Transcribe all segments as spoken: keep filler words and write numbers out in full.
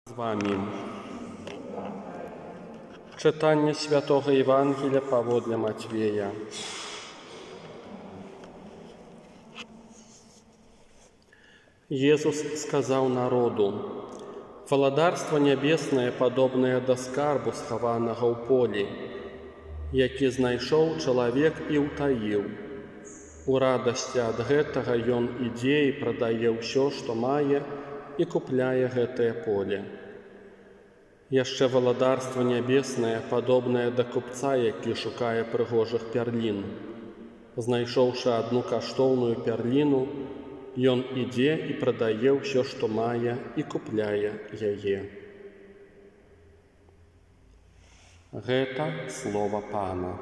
З вами читання Святого Євангелія паводле Матвея. Иисус сказал народу: «Владарство небесное подобное до скарбу, схованого ў полі, які знайшоў чалавек і ўтаіў. У радасці ад гэтага ён ідзе і прадае ўсё, што мае, і купляе гэтае поле. Яшчэ владарство небеснае падобнае да купца, які шукае прыгожых пярлін. Знайшоўшы адну каштоўную пярліну, ён ідзе і прадае ўсё, што мае, і купляе яе». Гэта слова Пана.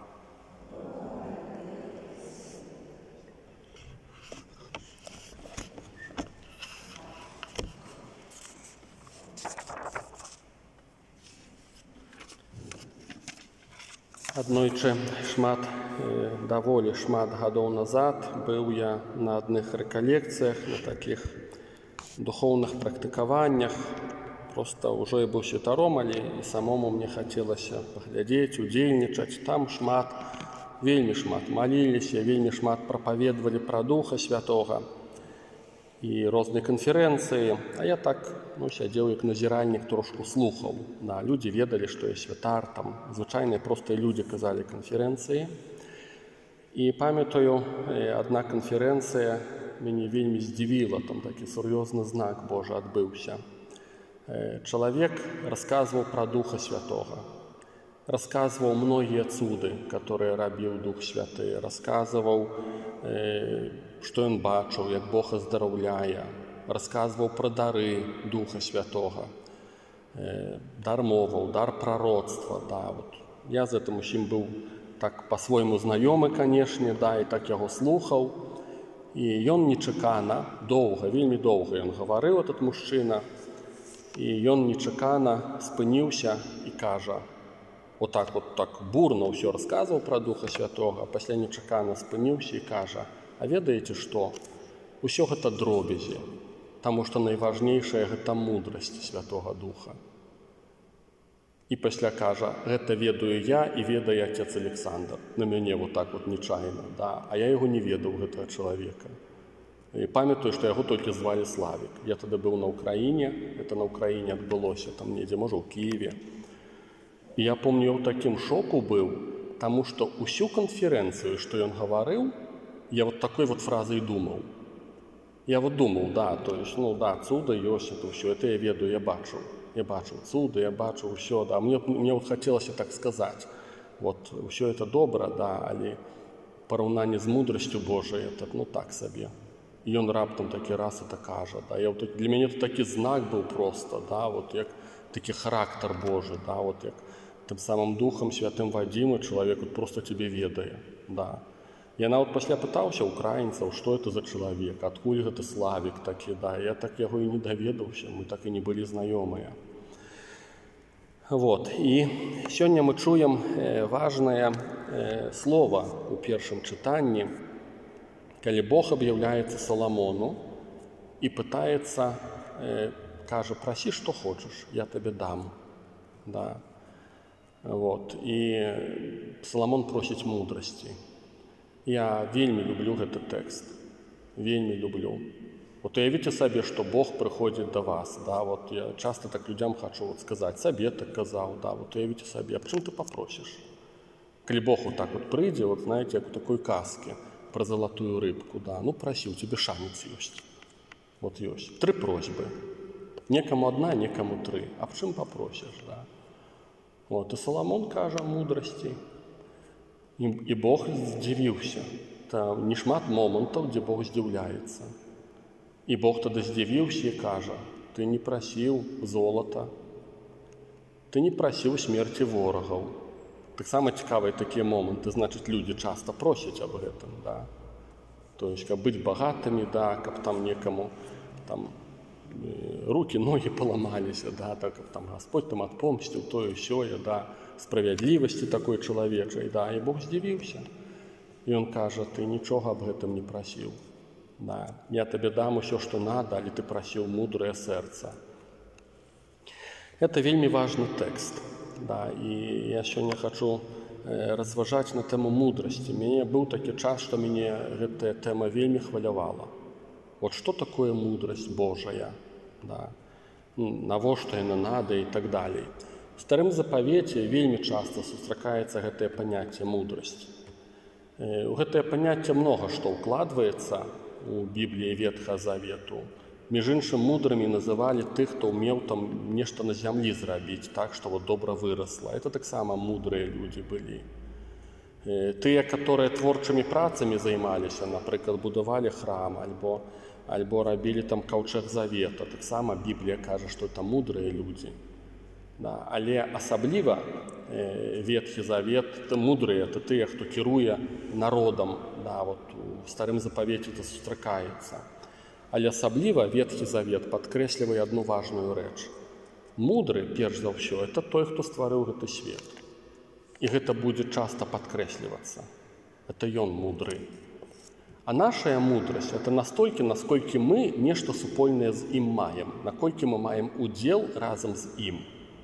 Аднойчы шмат, даволі шмат гадоў назад быў я на адных рэкалекцыях, на такіх духоўных практыкаваннях. Проста ўжо я быў святаром, але і самому мне хацелася паглядзець, удзельнічаць. Там шмат, вельмі шмат маліліся, вельмі шмат прапаведвалі пра Духа Святога і розныя канферэнцыі. А я так ну, сядзеў як назіральнік, трошку слухаў. Да, людзі ведалі, што я святар, там звычайныя простыя людзі казалі канферэнцыі. І памятаю, адна канферэнцыя мяне вельмі здзівіла, там такі сур'ёзны знак Божы адбыўся. Чалавек расказваў пра Духа Святога, расказваў многія цуды, которые рабіў Дух Святы, расказваў, што ён бачыў, як Бог аздараўляе, расказваў пра дары Духа Святога, дар моваў, дар прароцтва. Да, вот. Я з гэтым усім быў так па-свойму знаёмы, канешне, да, і так яго слухаў. І ён нечакана, доўга, вельмі доўга ён гаварыў, этот мужчына, і ён нечакана спыніўся і кажа, отак вот так бурно ўсё расказваў пра Духа Святога, а пасля нечакана спыніўся і кажа: «А ведаеце што? Усё гэта дробязі, таму што найважнейшая гэта мудрасць Святога Духа». І пасля кажа: «Гэта ведаю я і ведае отец Александр». На мяне вот так вот нечаянна, да, а я яго не ведаў, гэтага чалавека. І памятаю, што яго толькі звалі Славік. Я тады быў на Ўкраіне, это на Ўкраіне адбылося, там недзе, можа, ў Кіеве. І я помню, я ў такім шоку быў, таму што ўсю канферэнцыю, што ён гаварыў, я вот такой вот фразой думаў. Я вот думаў, да, то есть, ну да, цуды ёсць, это ўсё, это я ведаю, я бачыў. Я бачыў цуды, я бачыў ўсё, да. Мне, мне вот хацелася так сказаць. Вот, ўсё это добра, да, але параўнанне з мудрасцю Божай, это, ну так сабе. І ён раптам такі раз это кажа, да. Я, вот, для мяне это такі знак быў проста, да, вот як такі характар Божы, да, вот як тым самым Духам Святым вадзімы чалавек вот просто цябе ведае, да. Я нават пасля пытаўся украінцаў, што это за чалавек, адкуль гэты Славік такі, да, я так яго і не даведаўся, мы так і не былі знаёмыя. Вот, і сёння мы чуем э, важнае э, слова ў першым чытанні, калі Бог аб'яўляецца Саламону і пытаецца, э, кажа: «Прасі, што хочаш, я табе дам». Да. Вот, і Саламон просіць мудрасці. Я вельмі люблю гэты тэкст, вельмі люблю. Вот уявіце сабе, што Бог прыходзіць да вас, да, вот я часта так людзям хачу вот сказаць, сабе так казаў, да, вот уявіце сабе, а чым ты папросіш? Калі Бог вот так вот прыйдзе, вот знаете, як у такой казкі пра залатую рыбку, да, ну прасі, у цябе шанец ёсць. Вот ёсць тры просьбы. Некаму адна, некаму тры. А в чым папросіш, да? Вот, і Саламон кажа мудрасці. І, і Бог здзівіўся. Там не шмат момантаў, дзе Бог здзіўляецца. І Бог тады здзівіўся і кажа: «Ты не прасіў золата, ты не прасіў смерці ворагаў». Таксама цікавыя такія моманты, значыць, людзі часта просяць аб гэтым, да. То есть, каб быць багатымі, да, каб там некаму там рукі, ногі паламаліся, да, так, каб там Господь там адпомсціў тое сёе, да, справядлівасці такой чалавечай, да, і Бог здзівіўся. І ён кажа: «Ты нічога аб гэтым не прасіў. Да, я табе дам усё, што надо, але ты прасіў мудрае сэрца». Это вельмі важны тэкст. Да, і я сёння хачу разважаць на тэму мудрасці. Мяне быў такі час, што мяне гэтая тэма вельмі хвалявала. Вот што такое мудрасць Божая? Да? Навошта яна надо і так далей. У старым запавеце вельмі часта сустракаецца гэтае паняцце мудрасць. У гэтае паняцце многа што ўкладваецца у Бібліі Ветхага Завету. Між іншым, мудрымі называлі тых, хто ўмеў там нешта на зямлі зрабіць так, што вот добра вырасла. Это таксама мудрыя людзі былі. Тыя, которые творчымі працамі займаліся, напрыклад, будавалі храм, альбо, альбо рабілі там каўчэг завета. Таксама Біблія кажа, што это мудрыя людзі. Да, але асабліва э, Ветхі Завет, это мудрыя, это тыя, хто кіруе народам. Да, вот у старым запавеце это сустракаецца. Але асабліва Ветхі Завет падкрэслівае адну важную рэч. Мудры, перш за ўсё, это той, хто стварыў гэты свет. І гэта будзе часта падкрэслівацца. Это ён мудры. А нашая мудрасць, это настолькі, насколькі мы нешта супольнае з ім маем, наколькі мы маем удзел разам з ім.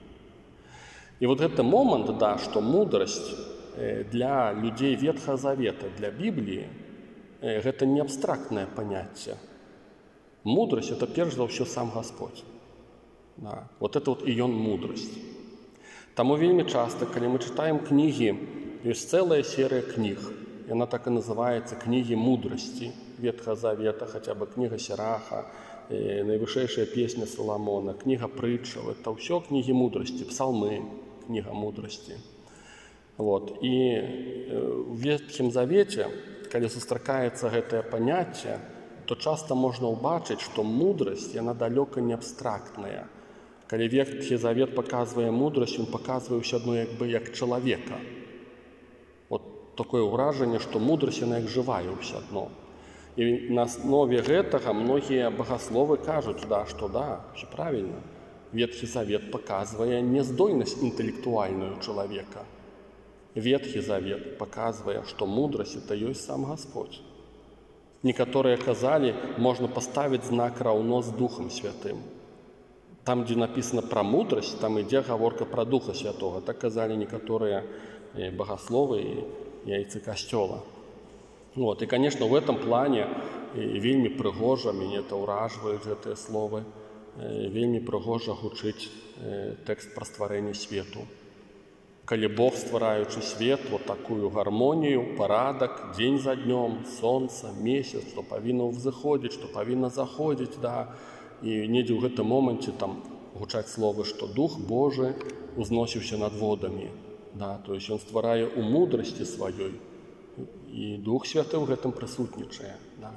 І вот гэты момант, да, што мудрасць для людзей Ветхага Завета, для Бібліі, гэта не абстрактнае паняцце. Мудрасць – это перш за ўсё сам Господь. Да. Вот это вот і ён мудрасць. Таму вельмі часта, калі мы чытаем кнігі, ёсць цэлая серыя кніг. Яна так і называецца кнігі мудрасці Ветхага Завета, хаця бы кніга Сіраха, э, найвышэйшая песня Саламона, кніга прытчаў. Это ўсё кнігі мудрасці, псалмы, кніга мудрасці. Вот. І э, у Ветхім Завеце, калі сустракаецца гэтае паняцце, то часта можна ўбачыць, што мудрасць, яна далёка не абстрактная. Калі Ветхі Завет паказвае мудрасць, ён паказвае ўсё адно як бы як чалавека. Вот такое ўражанне, што мудрасць, яна як жывая ўсё адно. І на аснове гэтага многія багасловы кажуць, да, што да, ўсё правільна. Ветхі Завет паказвае нездольнасць інтэлектуальную чалавека. Ветхі Завет паказвае, што мудрасць – это ёсць сам Господь. Некаторыя казалі, можна паставіць знак раўно з Духам Святым. Там, дзе напісана пра мудрасць, там ідзе гаворка пра Духа Святога. Так казалі некаторыя багасловы і яйцы касцёла. Вот. І, конечно, в этом плане вельмі прыгожа, мяне это ўражваюць гэтыя словы, вельмі прыгожа гучыць тэкст пра стварэнне свету. Калі Бог, ствараючы свет, вот такую гармонію, парадак, дзень за днём, сонца, месяц, што павінна ўзыходзіць, што павінна заходзіць, да, і недзе ў гэтым моманце там гучаць словы, што Дух Божы узносіўся над водамі, да, то есть ён стварае ў мудрасці сваёй, і Дух Святы ў гэтым прысутнічае, да.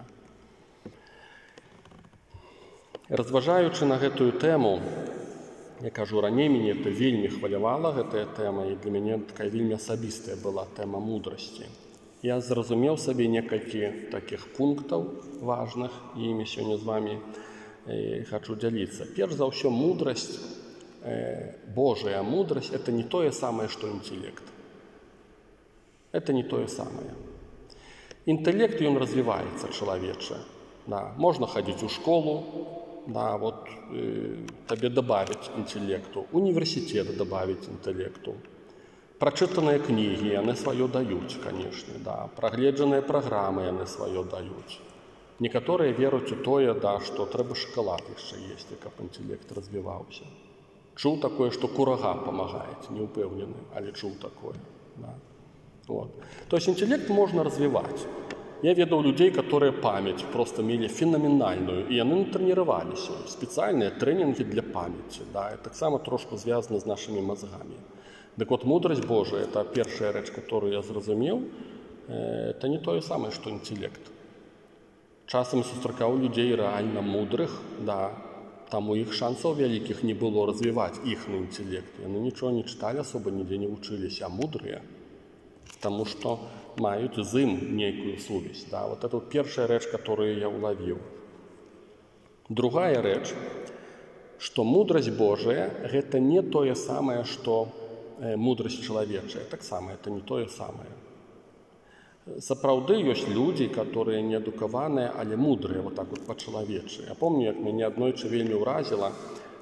Разважаючы на гэтую тэму, я кажу, раней мяне это вельмі хвалявала, гэтая тэма, і для мяне такая вельмі асабістая была тэма мудрасці. Я зразумеў сабе некалькі такіх пунктаў важных, і імі сёння з вамі э, хачу дзяліцца. Перш за ўсё, мудрасць, э, Божая мудрасць – это не тое самае, што інтэлект. Это не тое самае. Інтэлект, ён развіваецца чалавеча. Да. Можна хадзіць у школу, да, вот э, табе добавить интеллекту, университет добавить интеллекту. Прочитанные книги, яны свое дают, конечно, да. Прогледжанные программы, яны свое дают. Некоторые веруют у тое, да, что трэба шоколад еще есть, каб интеллект развивался. Чуў такое, что курага помогает, не упэўнены, але чуў такое. Да. Вот. То есть интеллект можно развивать. Я ведаў людзей, которые памяць просто мелі фенаменальную, і яны натренироваліся. Спецыяльныя тренінгі для памяці. Да, і таксама трошку звязана з нашымі мазгамі. Дык вот мудрасць Божая – это першая рэч, которую я зразумеў, это не тое самае, што інтэлект. Часам сустракаў людзей рэальна мудрых, да, там у іх шансаў вялікіх не было развіваць іхны інтэлект. Яны нічого не чыталі, асоба нідзе не вучыліся, а мудрыя. Потому что маюць з ім нейкую сувязь. Да? Вот это вот першая рэч, которую я уловил. Другая рэч, что мудрасць Божая – гэта не тое самае, что э, мудрасць чалавечая. Таксама это не тое самае. Сапраўды ёсць людзі, которые не адукаваныя, але мудрыя, вот так вот па-чалавечы. Я помню, як мяне аднойчы вельмі ўразіла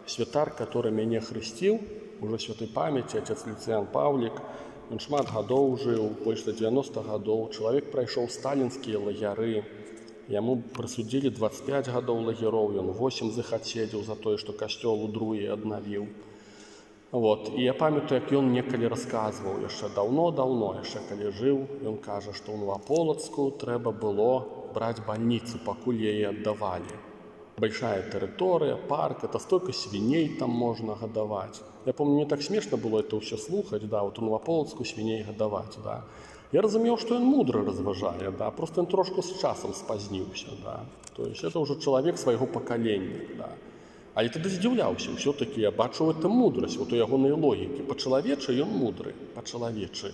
святар, который мяне хрысціў, ужо святой памяці, отец Люцыян Паўлік, ён шмат гадоў жыў, больш за дзевяноста гадоў. Чалавек прайшоў сталінскія лагеры, яму прысудзілі дваццаць пяць гадоў лагероў, ён восем з іх адседзеў за тое, што касцёл у Друі аднавіў. Вот. І я памятаю, як ён некалі расказваў яшчэ даўно-даўно, яшчэ калі жыў, ён кажа, што ў Новаполацку трэба было браць бальніцу, пакуль яе аддавалі. Большая тэрыторыя, парк, это столько свіней там можна гадаваць. Я помню, мне так смешна было это ўсё слухаць, да, вот у Новаполацку свіней гадаваць, да. Я разумеў, што ён мудра разважае, да, просто ён трошку з часам спазніўся, да. То есть это ўжо чалавек свайго пакалення, да. Але тады здзіўляўся, ўсё-такі я бачу эту мудрасць, вот у ягонай логікі. Па-чалавечы ён мудры, па-чалавечы.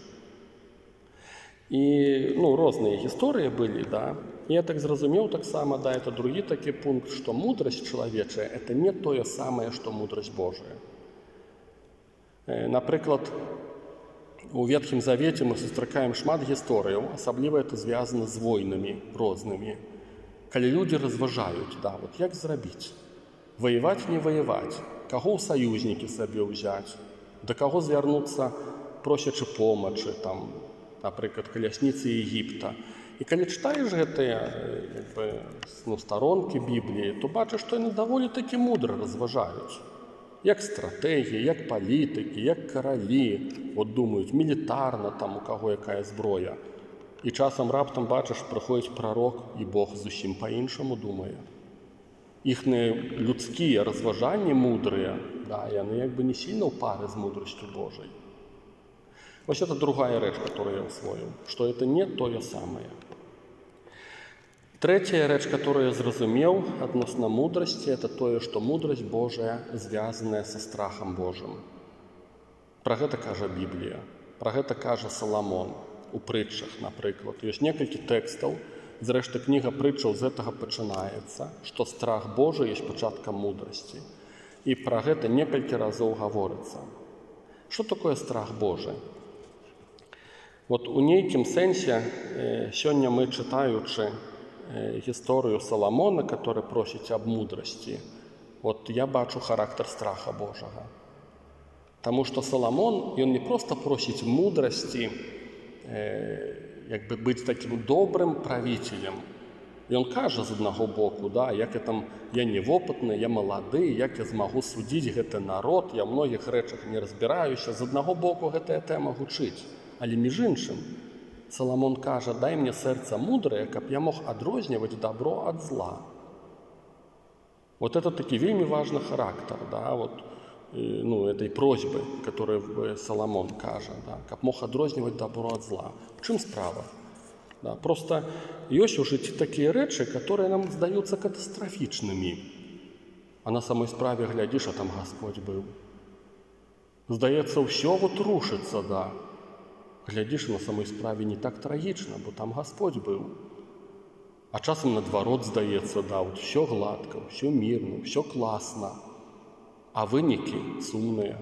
І, ну, розныя гісторыі былі, да. І я так зразумеў таксама, да, это другі такі пункт, што мудрасць чалавечая – это не тое самае, што мудрасць Божая. Напрыклад, у Ветхім Завеце мы сустракаем шмат гісторыяў, асабліва это звязана з войнамі рознымі. Калі людзі разважаюць, да, вот як зрабіць? Ваяваць, не ваяваць, каго ў саюзнікі сабе ўзяць, да каго звярнуцца, просячы помачы, там, напрыклад, калясніцы Егіпта. І калі чытаеш гэтыя як бы, ну, старонкі Бібліі, то бачыш, што яны даволі такі мудра разважаюць. Як стратэгіі, як палітыкі, як каралі, от думаюць, мілітарна, там, у каго якая зброя. І часам раптам бачыш, прыходзіць прарок, і Бог зусім па-іншаму думае. Іхныя людскія разважанні мудрыя, да, яны як бы не сильно ў пары з мудрасцю Божай. Вось это другая рэч, которую я усвоіў, што это не тое самае. Трэцяя рэч, которую я зразумеў адносна мудрасці, это тое, што мудрасць Божая звязаная са страхам Божым. Пра гэта кажа Біблія, пра гэта кажа Саламон у прытчах, напрыклад. Ёсць некалькі тэкстаў, зрэшты, кніга прытчаў з гэтага пачынаецца, што страх Божы ёсць пачаткам мудрасці. І пра гэта некалькі разоў гаворыцца. Што такое страх Божы? Вот у нейкім сэнсе сёння мы, чытаючы гісторыю Саламона, который просіць аб мудрасці, вот я бачу характар страха Божага. Таму што Саламон, ён не проста просіць мудрасці, як бы быць такім добрым правіцелем. Ён кажа з аднаго боку, да, як я там, я невопытны, я малады, як я змагу судзіць гэты народ, я ў многіх рэчах не разбіраюся. З аднаго боку гэтая тэма гучыць. Але між іншым, Саламон кажа, дай мне сэрца мудрае, каб я мог адрозніваць дабро ад зла. Вот это такі вельмі важны характар, да, вот, ну, этой просьбы, которую Соломон кажа, да, каб мог адрозніваць дабро ад зла. В чым справа? Да, просто ёсць у жыцці такія рэчы, которые нам здаюцца катастрафічнымі. А на самой справе глядзіш, а там Господь быў. Здаецца, ўсё вот рушыцца, да. Глядзіш, на самой справе не так трагічна, бо там Господь быў. А часам наадварот здаецца, да, вот ўсё гладка, ўсё мірна, ўсё класна. А вынікі сумныя.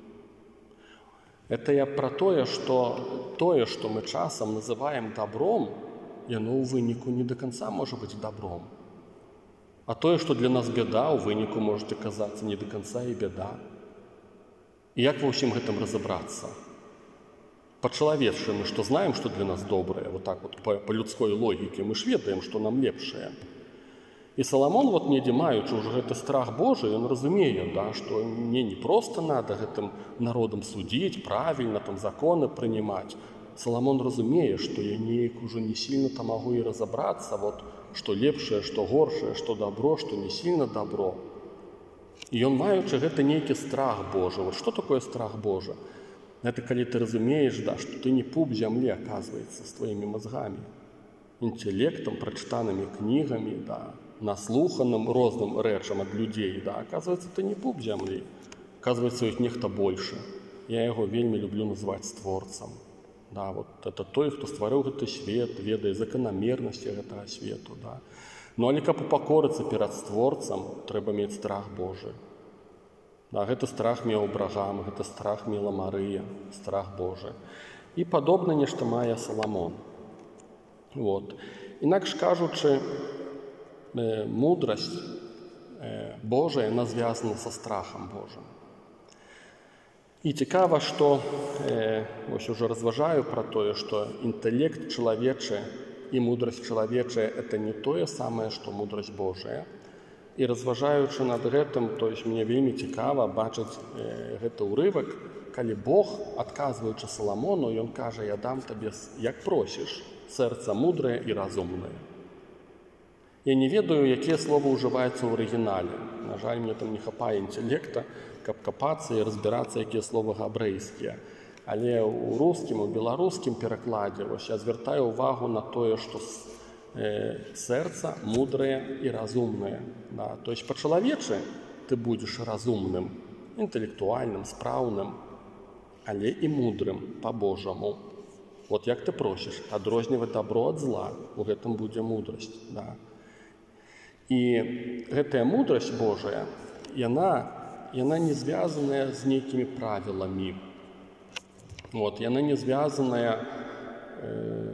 Это я пра тое, што тое, што мы часам называем добром, яно ў выніку не да канца можа быць добром. А тое, што для нас бяда, у выніку можа казацца не да канца і бяда. І як ва ўсім гэтым разабрацца? Па-чалавечы мы што знаем, што для нас добрае, вот так вот па, па людской логіке, мы ж ведаем, што нам лепшае. І Саламон, вот недзе маючы ўжо гэты страх Божий, ён разумее, да, што мне не проста надо гэтым народам судзіць, правільна там законы прынимаць. Саламон разумее, што я неяк ужо не сильно там магу і разабрацца, вот, што лепшае, што горшае, што добро, што не сильно добро. І ён маючы гэта нейкі страх Божий. Вот што такое страх Божий? Это калі ты разумееш, да, што ты не пуп зямлі, аказваецца, з твоімі мазгамі, інтэлектам, прачытанымі кнігамі, да, наслуханым розным рэчам ад людзей, да, аказваецца, ты не пуп зямлі, аказваецца, іх нехта больше. Я яго вельмі люблю называць створцам. Да, вот это той, хто стварыў гэты свет, ведае заканамернасці гэтага свету, да. Ну, але каб упакорыцца перад створцам, трэба мець страх Божий. Да, гэта страх меў Абрагам, гэта страх мела Марыя, страх Божий. І падобна нешта мае Саламон. Вот. Інакш кажучы, мудрасць Божае, яна звязана са страхам Божым. І цікава, што вось уже разважаю пра тое, што інтэлект чалавечы і мудрасць чалавечая – это не тое самае, што мудрасць Божая. І разважаючы над гэтым, то есть мне вельмі цікава бачыць гэты ўрывак, калі Бог, адказваючы Саламону, ён кажа: «Я дам табе, як просіш, сэрца мудрае і разумнае». Я не ведаю, якія словы ўжываюцца ў арыгінале. На жаль, мне там не хапае інтэлекта, каб капацца і разбірацца, якія словы габрэйскія. Але ў рускім, у беларускім перакладзе вось я звяртаю ўвагу на тое, што сэрца мудрае і разумнае. Да? То есть па-чалавечы ты будзеш разумным, інтэлектуальным, спраўным, але і мудрым па-божаму. Вот як ты просіш, адрозніваць дабро ад зла, у гэтым будзе мудрасць. Да? І гэтая мудрасць Божая, яна, яна не звязаная з нейкімі правіламі. Вот, яна не звязаная э,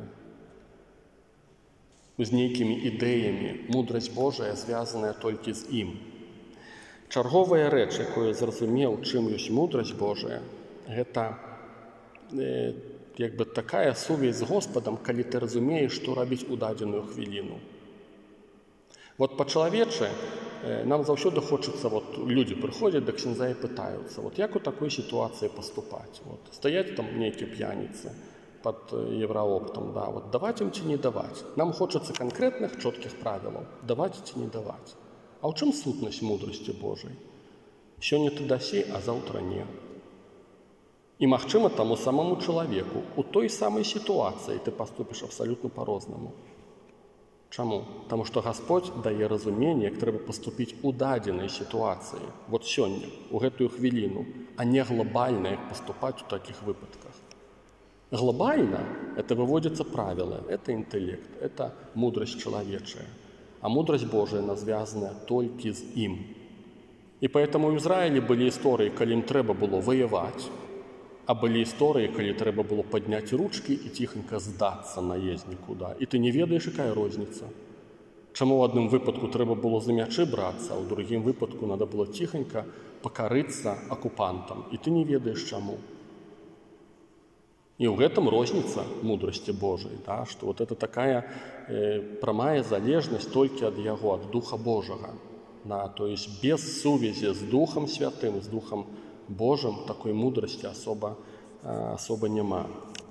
з нейкімі ідэямі. Мудрасць Божая звязаная толькі з ім. Чарговая рэч, якую зразумеў, чым ёсць мудрасць Божая, гэта э, як бы такая сувязь з Господам, калі ты разумееш, што рабіць у дадзеную хвіліну. Вот па-чалавечы нам заўсёды хочацца, вот людзі прыходзяць да ксяндза і пытаюцца, вот як у такой сітуацыі паступаць. Вот, стаяць там нейкія п'яніцы пад еврооптам, да, вот даваць ім ці не даваць. Нам хочацца канкрэтных, чоткіх правілаў, даваць ці не даваць. А ў чым сутнасць мудрасці Божай? Сёння ты дасі, а заўтра не. І магчыма, таму самому чалавеку у той самай сітуацыі ты паступіш абсалютна па-рознаму. Чаму? Таму што Гасподзь дае разуменне, як трэба паступіць у дадзенай сітуацыі, вот сёння, у гэтую хвіліну, а не глобальна, як паступаць у такіх выпадках. Глобальна – это выводзяцца правілы, это інтэлект, это мудрасць чалавечая. А мудрасць Божая, она звязаная толькі з ім. І поэтому ў Ізраілі былі історыі, калі ім трэба было ваяваць, а былі історыі, калі трэба было падняць ручкі і ціхенька здацца наездніку. Да? І ты не ведаеш, якая розніца. Чаму ў адным выпадку трэба было за мячы брацца, а ў другім выпадку надо было ціхенька пакарыцца акупантам. І ты не ведаеш, чаму. І ў гэтым розніца мудрасці Божай, да? Што вот это такая э, прамая залежнасць толькі ад яго, ад Духа Божага. Да? То есть без сувязі з Духам Святым, з Духам Божым такой мудрасці асоба, асоба няма.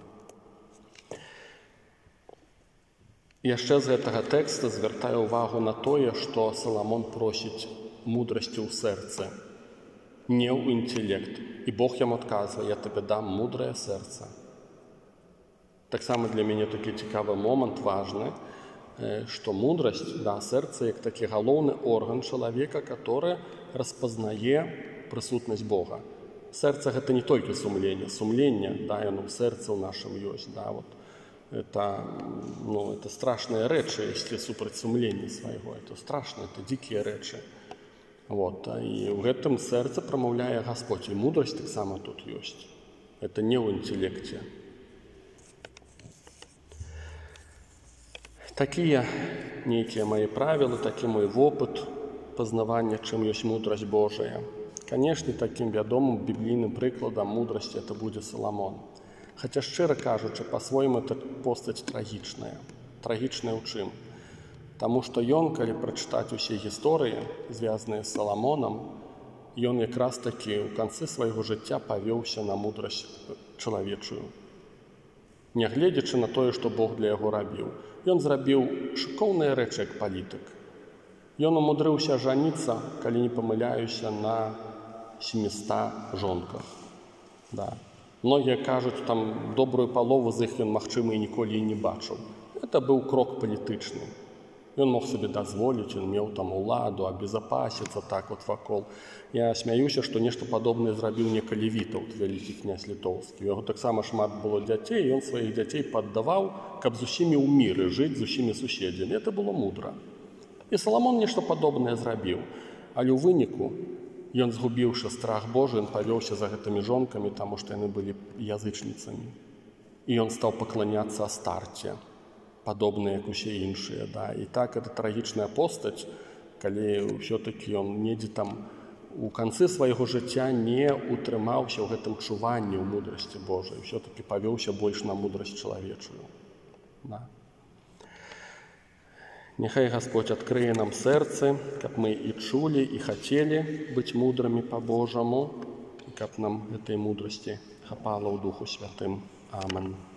Яшчэ з гэтага тэкста звяртаю ўвагу на тое, што Саламон просіць мудрасці ў сэрцы, не ў інтэлект. І Бог яму адказвае: «Я табе дам мудрае сэрца». Таксама для мяне такі цікавы момант, важны, што мудрасць, да, сэрца як такі галоўны орган чалавека, который распазнае прысутнасць Бога. Сэрца – гэта не толькі сумленне. Сумленне, да, яно ў сэрцы ў нашым ёсць. Да, вот. Это, ну, это страшныя рэчы, если супраць сумлення свайго. Это страшна, это дзікія рэчы. Вот. І ў гэтым сэрцы прамаўляе Гасподзь. І мудрасць таксама тут ёсць. Это не ў інтэлекце. Такія нейкія мае правілы, такі мой вопыт пазнавання, чым ёсць мудрасць Божая. Канешне, такім вядомым біблійным прыкладам мудрасці это будзе Саламон. Хаця, шчыра кажучы, па-свойму это постаць трагічная. Трагічная ў чым? Таму што ён, калі прачытаць усе гісторыі, звязаныя з Саламонам, ён якраз такі ў канцы свайго жыцця павёўся на мудрасць чалавечую. Нягледзячы на тое, што Бог для яго рабіў. Ён зрабіў шыкоўныя рэчы як палітык. Ён умудрыўся жаніцца, калі не памыляюся, на семіста жонках. Да. Многія кажуць, там добрую палову з іх ён, магчыма, і ніколі і не бачыў. Это быў крок палітычны. Ён мог сабе дазволіць, ён меў там уладу, абезапасіцца так вот вакол. Я смяюся, што нешта падобнае зрабіў некалі Вітаўт, вялікі князь літоўскі. У яго таксама шмат было дзяцей, і ён сваіх дзяцей паддаваў, каб з усімі ў міры жыць, з усімі суседзямі. Это было мудра. І Саламон нешта падобнае зрабіў. Але ў выніку ён, згубіўшы страх Божы, ён павёўся за гэтымі жонкамі, таму што яны былі язычніцамі. І ён стаў пакланяцца Астарце, падобныя, як усе іншыя. Да. І так, эта трагічная постаць калі ўсё-такі ён недзе там у канцы свайго жыцця не утрымаўся ў гэтым чуванні ў мудрасці Божай, ўсё-такі павёўся больш на мудрасць чалавечую. Да. Няхай Гасподзь адкрые нам сэрцы, каб мы і чулі, і хацелі быць мудрымі па-божаму, і каб нам гэтай мудрасці хапала ў Духу Святым. Амен.